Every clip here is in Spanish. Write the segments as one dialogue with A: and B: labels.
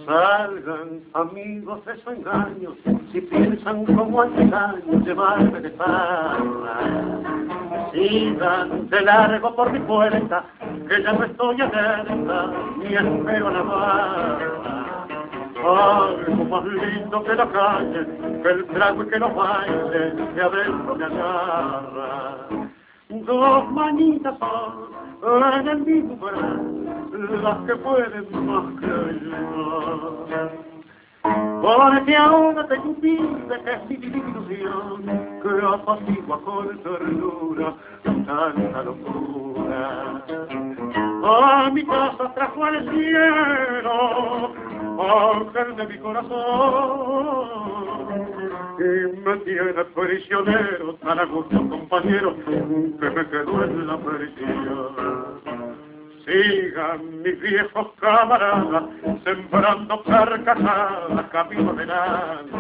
A: Salgan amigos de su engaño, si piensan como antaño llevarme de farra. Sigan de largo por mi puerta, que ya no estoy alerta, ni espero a la barra. Algo más lindo que la calle, que el trago y que los bailes, de adentro me agarra. Dos manitas son en el mismo brazo, las que pueden más que yo. Porque ahora tengo un pibe que es mi ilusión, que apacigua con ternura tanta locura. A mi casa trajo al cielo, ángel de mi corazón, y me tiene prisionero, tan a gusto compañero, que me quedo en la prisión. Sigan mis viejos camaradas, sembrando carcajadas, camino adelante.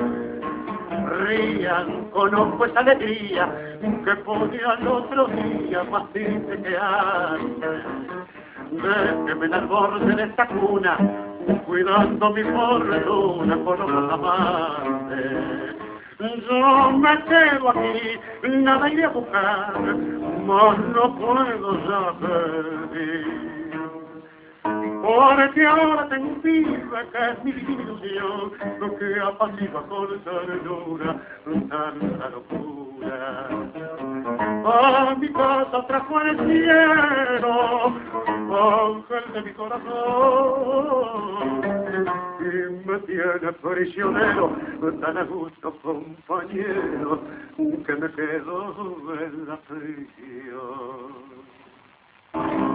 A: Rían con ojo esa alegría que ponía el otro día más triste que antes. Déjeme en el borde de esta cuna, cuidando mi fortuna con otros amantes. Yo me quedo aquí, nada iré a buscar, mas no puedo ya pedir. Porque ahora tengo un pibe que es mi ilusión, que apacigua con ternura tanta locura. A mi casa trajo el cielo, ángel de mi corazón, y me tiene prisionero, tan a gusto compañero, que me quedo en la prisión.